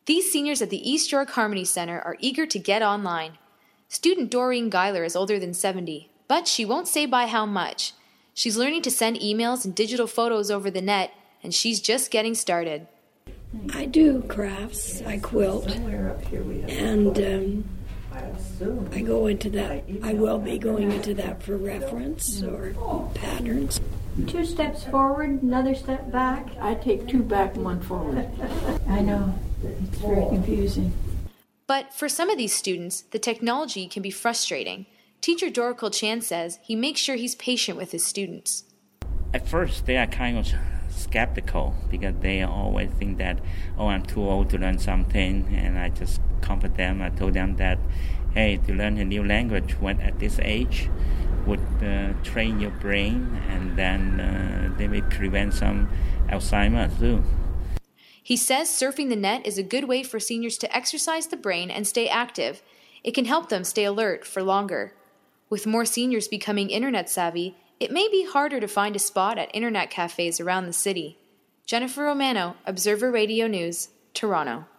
These seniors at the East York Harmony Center are eager to get online. Student Doreen Geiler is older than 70, but she won't say by how much. She's learning to send emails and digital photos over the net, and she's just getting started. I do crafts, I quilt, and I go into that. I will be going into that for reference or patterns. 2 steps forward, another step back. I take 2 back and 1 forward. I know, it's very confusing. But for some of these students, the technology can be frustrating. Teacher Doricol Chan says he makes sure he's patient with his students. At first, they are kind of skeptical because they always think that, I'm too old to learn something, and I just comfort them. I told them that, hey, to learn a new language when at this age would train your brain, and then they may prevent some Alzheimer's too. He says surfing the net is a good way for seniors to exercise the brain and stay active. It can help them stay alert for longer. With more seniors becoming internet savvy, it may be harder to find a spot at internet cafes around the city. Jennifer Romano, Observer Radio News, Toronto.